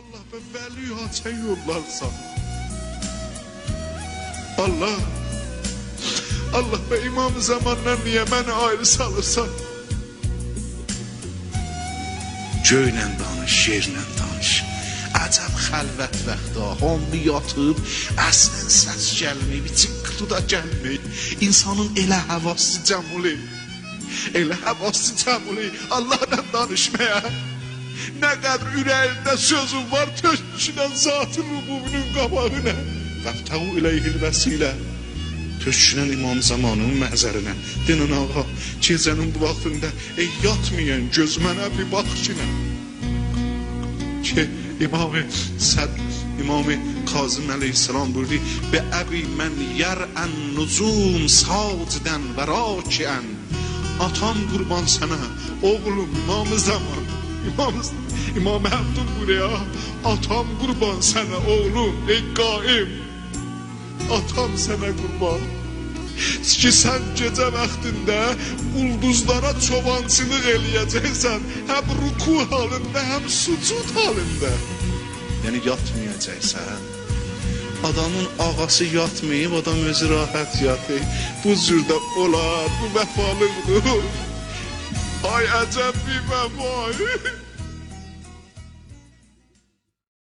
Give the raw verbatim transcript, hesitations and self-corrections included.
Allah ve veli açan yollarsan. Allah, Allah ve İmam zamandan niye beni ayrı salırsan? Göyle danış, yerle danış. Əcəb xəlvət vaxtda hamı yatıb, əslən səs gəlməyib, çıqqılı da gəlməyib. İnsanın elə həvası cəmuli, elə həvası cəmuli Allah'la danışmaya. Nə qədər ürəyində sözün var, töküşünən zat-ı rububinin qabağına. Qəftəğu iləyhil vəsilə, töküşünən İmam zamanının məhzərinə. Denin ağa, gecənin bu vaxtında, ey yatmayan göz mənə bir bax kinə. Ki, İmam-ı Səd, İmam-ı Kazım Aleyhisselam buyurdu, Be əbi mən yərən nuzum sacdən və rakiən. Atam qurban sənə, oğlum İmam-ı zaman, İmam, İmam Həmdun buraya, atam qurban sənə, oğlum, ey qaim, atam sənə qurban. Ki sən gecə vaxtında ulduzlara çobançılıq eləyəcəksən, həm ruku halında, həm sucud halında. Yəni yatmayacaqsan. Adamın ağası yatmayıb, adam özü rahat yatır. Bu cürdə olar, bu vəfalıqdır. Ay əcəb bir vəfa.